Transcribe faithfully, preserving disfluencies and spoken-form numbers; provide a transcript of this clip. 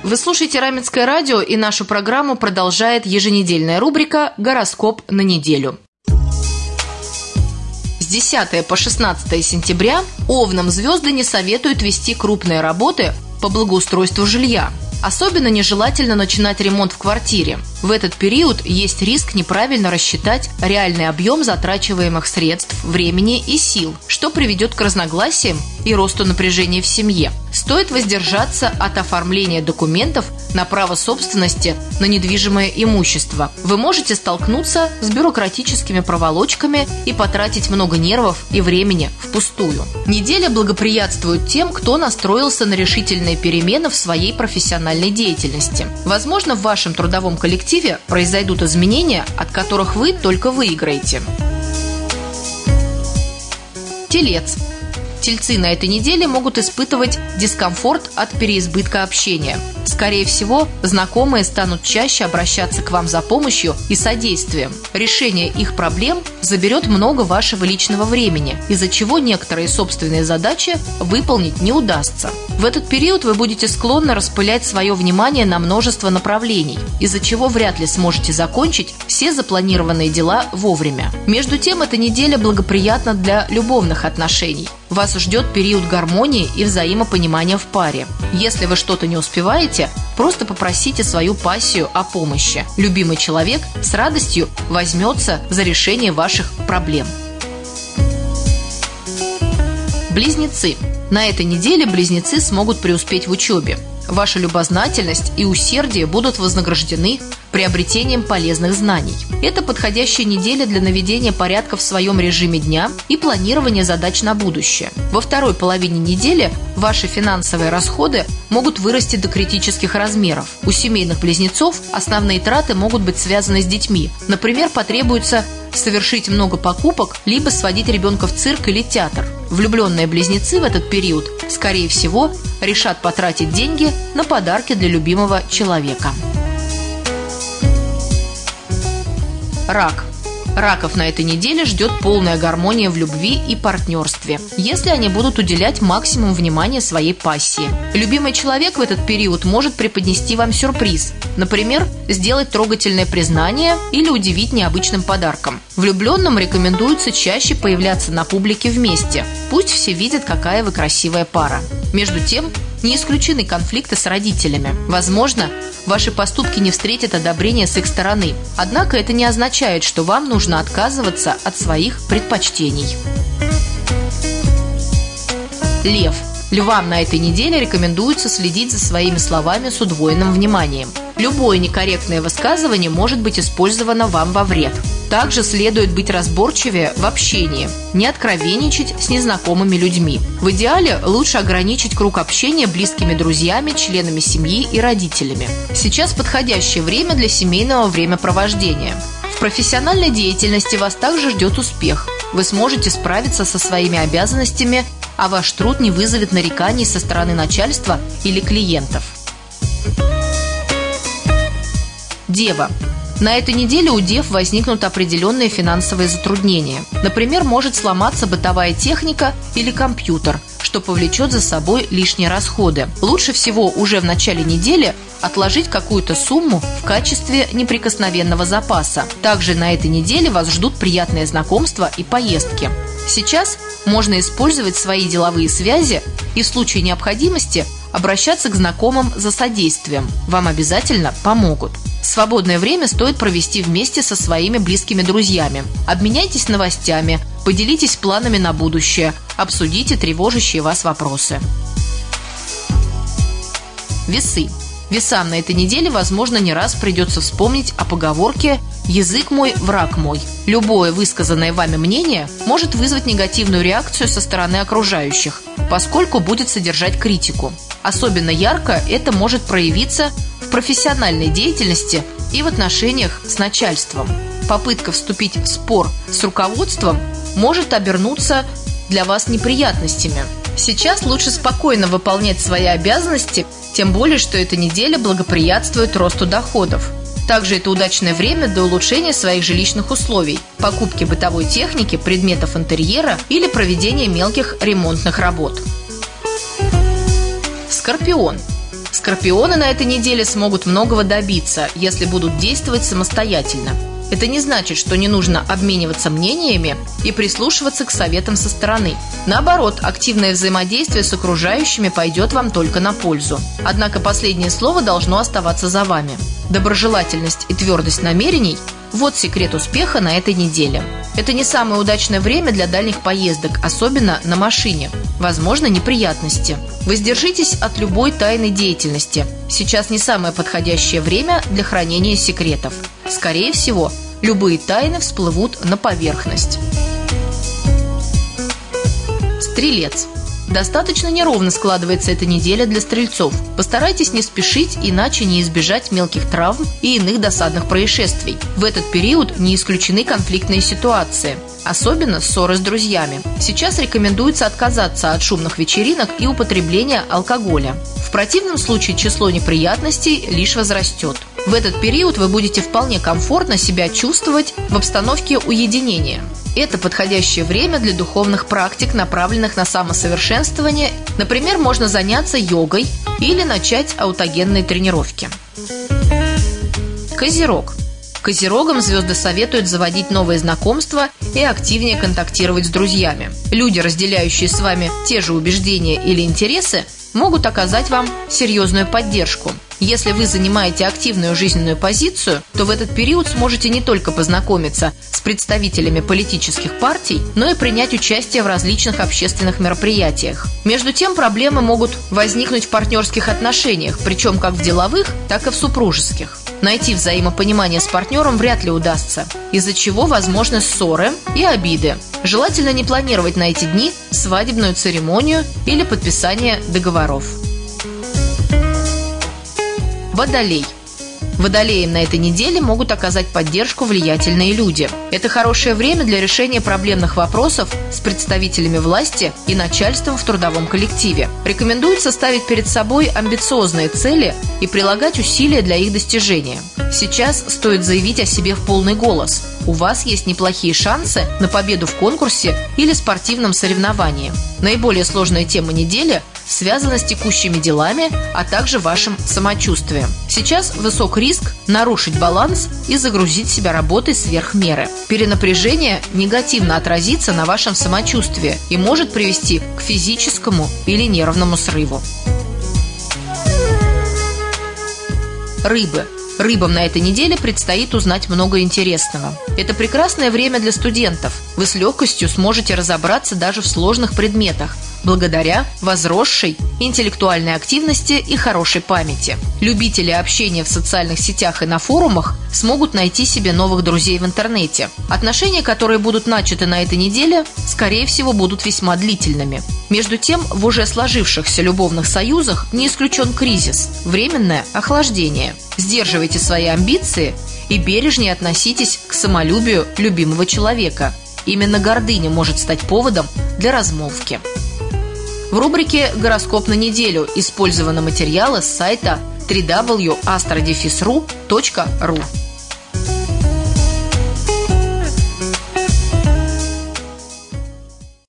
Вы слушаете Раменское радио, и нашу программу продолжает еженедельная рубрика «Гороскоп на неделю». С десятого по шестнадцатое сентября Овнам звезды не советуют вести крупные работы по благоустройству жилья. Особенно нежелательно начинать ремонт в квартире. В этот период есть риск неправильно рассчитать реальный объем затрачиваемых средств, времени и сил, что приведет к разногласиям и росту напряжения в семье. Стоит воздержаться от оформления документов на право собственности на недвижимое имущество. Вы можете столкнуться с бюрократическими проволочками и потратить много нервов и времени впустую. Неделя благоприятствует тем, кто настроился на решительные перемены в своей профессиональной деятельности. Возможно, в вашем трудовом коллективе произойдут изменения, от которых вы только выиграете. Телец. Тельцы на этой неделе могут испытывать дискомфорт от переизбытка общения. Скорее всего, знакомые станут чаще обращаться к вам за помощью и содействием. Решение их проблем заберет много вашего личного времени, из-за чего некоторые собственные задачи выполнить не удастся. В этот период вы будете склонны распылять свое внимание на множество направлений, из-за чего вряд ли сможете закончить все запланированные дела вовремя. Между тем, эта неделя благоприятна для любовных отношений. Вас ждет период гармонии и взаимопонимания в паре. Если вы что-то не успеваете, просто попросите свою пассию о помощи. Любимый человек с радостью возьмется за решение ваших проблем. Близнецы. На этой неделе близнецы смогут преуспеть в учебе. Ваша любознательность и усердие будут вознаграждены приобретением полезных знаний. Это подходящая неделя для наведения порядка в своем режиме дня и планирования задач на будущее. Во второй половине недели ваши финансовые расходы могут вырасти до критических размеров. У семейных близнецов основные траты могут быть связаны с детьми. Например, потребуется совершить много покупок, либо сводить ребенка в цирк или театр. Влюбленные близнецы в этот период, скорее всего, решат потратить деньги на подарки для любимого человека. Рак. Раков на этой неделе ждет полная гармония в любви и партнерстве, если они будут уделять максимум внимания своей пассии. Любимый человек в этот период может преподнести вам сюрприз, например, сделать трогательное признание или удивить необычным подарком. Влюбленным рекомендуется чаще появляться на публике вместе, пусть все видят, какая вы красивая пара. Между тем, не исключены конфликты с родителями. Возможно, ваши поступки не встретят одобрения с их стороны. Однако это не означает, что вам нужно отказываться от своих предпочтений. Лев. Львам на этой неделе рекомендуется следить за своими словами с удвоенным вниманием. Любое некорректное высказывание может быть использовано вам во вред. Также следует быть разборчивее в общении, не откровенничать с незнакомыми людьми. В идеале лучше ограничить круг общения близкими друзьями, членами семьи и родителями. Сейчас подходящее время для семейного времяпровождения. В профессиональной деятельности вас также ждет успех. Вы сможете справиться со своими обязанностями, а ваш труд не вызовет нареканий со стороны начальства или клиентов. Дева. На этой неделе у дев возникнут определенные финансовые затруднения. Например, может сломаться бытовая техника или компьютер, что повлечет за собой лишние расходы. Лучше всего уже в начале недели отложить какую-то сумму в качестве неприкосновенного запаса. Также на этой неделе вас ждут приятные знакомства и поездки. Сейчас можно использовать свои деловые связи и в случае необходимости обращаться к знакомым за содействием. Вам обязательно помогут. Свободное время стоит провести вместе со своими близкими друзьями. Обменяйтесь новостями, поделитесь планами на будущее, обсудите тревожащие вас вопросы. Весы. Весам на этой неделе, возможно, не раз придется вспомнить о поговорке «язык мой, враг мой». Любое высказанное вами мнение может вызвать негативную реакцию со стороны окружающих, поскольку будет содержать критику. Особенно ярко это может проявиться в профессиональной деятельности и в отношениях с начальством. Попытка вступить в спор с руководством может обернуться для вас неприятностями. Сейчас лучше спокойно выполнять свои обязанности, тем более, что эта неделя благоприятствует росту доходов. Также это удачное время для улучшения своих жилищных условий, покупки бытовой техники, предметов интерьера или проведения мелких ремонтных работ. Скорпион. Скорпионы на этой неделе смогут многого добиться, если будут действовать самостоятельно. Это не значит, что не нужно обмениваться мнениями и прислушиваться к советам со стороны. Наоборот, активное взаимодействие с окружающими пойдет вам только на пользу. Однако последнее слово должно оставаться за вами. Доброжелательность и твердость намерений – вот секрет успеха на этой неделе. Это не самое удачное время для дальних поездок, особенно на машине. Возможно, неприятности. Воздержитесь от любой тайной деятельности. Сейчас не самое подходящее время для хранения секретов. Скорее всего, любые тайны всплывут на поверхность. Стрелец. Достаточно неровно складывается эта неделя для стрельцов. Постарайтесь не спешить, иначе не избежать мелких травм и иных досадных происшествий. В этот период не исключены конфликтные ситуации, особенно ссоры с друзьями. Сейчас рекомендуется отказаться от шумных вечеринок и употребления алкоголя. В противном случае число неприятностей лишь возрастет. В этот период вы будете вполне комфортно себя чувствовать в обстановке уединения. Это подходящее время для духовных практик, направленных на самосовершенствование. Например, можно заняться йогой или начать аутогенные тренировки. Козерог. Козерогам звезды советуют заводить новые знакомства и активнее контактировать с друзьями. Люди, разделяющие с вами те же убеждения или интересы, могут оказать вам серьезную поддержку. Если вы занимаете активную жизненную позицию, то в этот период сможете не только познакомиться с представителями политических партий, но и принять участие в различных общественных мероприятиях. Между тем, проблемы могут возникнуть в партнерских отношениях, причем как в деловых, так и в супружеских. Найти взаимопонимание с партнером вряд ли удастся, из-за чего возможны ссоры и обиды. Желательно не планировать на эти дни свадебную церемонию или подписание договоров. Водолей. Водолеям на этой неделе могут оказать поддержку влиятельные люди. Это хорошее время для решения проблемных вопросов с представителями власти и начальством в трудовом коллективе. Рекомендуется ставить перед собой амбициозные цели и прилагать усилия для их достижения. Сейчас стоит заявить о себе в полный голос. У вас есть неплохие шансы на победу в конкурсе или спортивном соревновании. Наиболее сложная тема недели связана с текущими делами, а также вашим самочувствием. Сейчас высок риск нарушить баланс и загрузить себя работой сверх меры. Перенапряжение негативно отразится на вашем самочувствии и может привести к физическому или нервному срыву. Рыбы. Рыбам на этой неделе предстоит узнать много интересного. Это прекрасное время для студентов. Вы с легкостью сможете разобраться даже в сложных предметах, благодаря возросшей интеллектуальной активности и хорошей памяти. Любители общения в социальных сетях и на форумах смогут найти себе новых друзей в интернете. Отношения, которые будут начаты на этой неделе, скорее всего, будут весьма длительными. Между тем, в уже сложившихся любовных союзах не исключен кризис, временное охлаждение. Сдерживайте свои амбиции и бережнее относитесь к самолюбию любимого человека. Именно гордыня может стать поводом для размолвки. В рубрике «Гороскоп на неделю» использованы материалы с сайта дабл ю дабл ю дабл ю точка астро дефис ру точка ру.